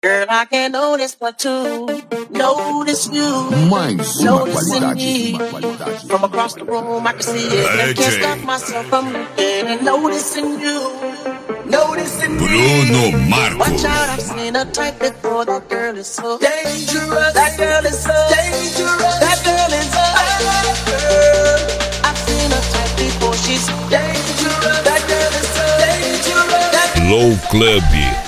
Girl, I can't notice but to notice you. Mais uma qualidade, From across the room, I can see it. I can't stop myself from looking and noticing you. Noticing Bruno Marcos. Watch out, I've seen a type before. That girl is so dangerous. That girl is so dangerous. That girl is so girl. I've seen a type before. She's so dangerous. That girl is so dangerous. Low Club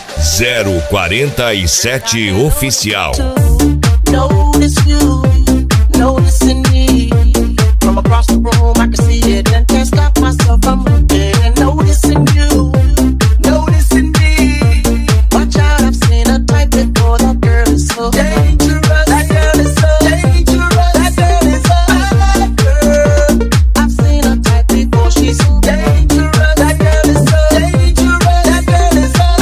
047 Oficial. Notice you, noticing me. From across the room, I can see it and can't stop myself from looking and noticing you, noticing me. Watch out, I've seen a type before. That girl is so dangerous. That girl is so dangerous. That girl is so girl. I've seen a type before. She's so dangerous. That girl is so dangerous. That girl is so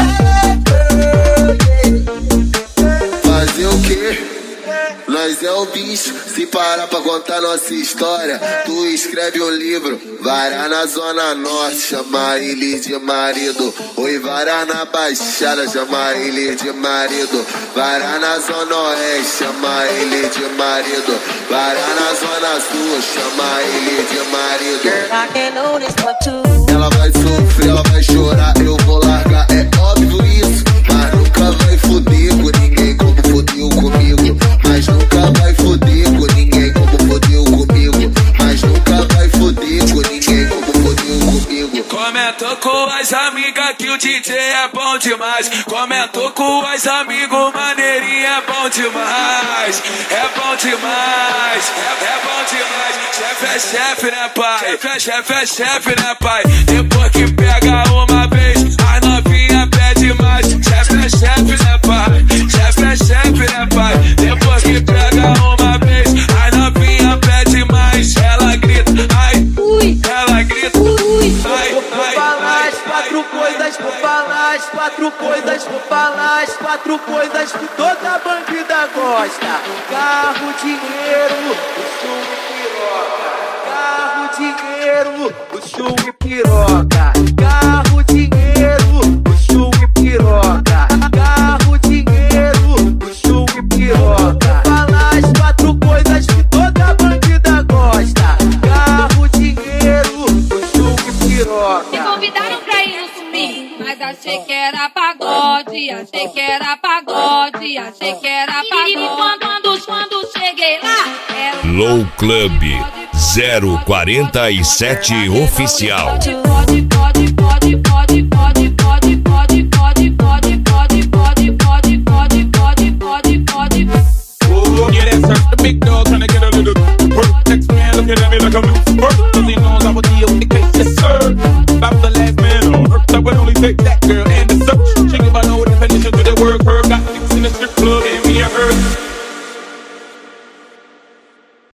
girl. Fazer o quê? Nós é o bicho, se parar pra contar nossa história, tu escreve um livro. Varar na zona norte, chama ele de marido. Oi, varar na baixada, chama ele de marido. Varar na zona oeste, chama ele de marido. Varar na zona sul, chama ele de marido. Girl, I can't notice but to. Ela vai sofrer, ela vai chorar, eu vou largar, é óbvio isso. Mas nunca vai foder com ninguém como fodeu comigo. Mas nunca vai foder com ninguém como fodeu comigo. Mas nunca vai foder com ninguém como fodeu comigo. Comentou com as amigas que o DJ é bom demais. Comentou com as amigos, maneirinha é bom demais. É bom demais, é bom demais. Chefe é chefe, né pai? Chefe é chefe, né pai? Depois que pega uma vez, a novinha pede mais. Chefe é chefe, né pai? Chefe é chefe, né pai? Depois que pega uma vez, a novinha pede mais. Ela grita, ai, ela grita, ai, vou falar as quatro coisas, vou falar as quatro coisas, vou falar as quatro coisas que toda bandida gosta. Carro, dinheiro, luxo e piroca. Carro, dinheiro, luxo e piroca. Carro, dinheiro, luxo e piroca. Carro, dinheiro, luxo e piroca. Vou falar as quatro coisas que toda bandida gosta. Carro, dinheiro, luxo e piroca. Me convidaram pra ir no swing, mas achei que era pagode, achei que era pagode, achei que era pagode. E quando cheguei lá, era Low Club 047 Oficial. yeah, that's her. The big dog tryna get a little work. Next man looking at me like I'm work. Cause he knows I would deal with the case, yes sir. If I was the last man on earth, I would only take that girl and the search. She give a no definition to the word herb. Got dicks in the strip club.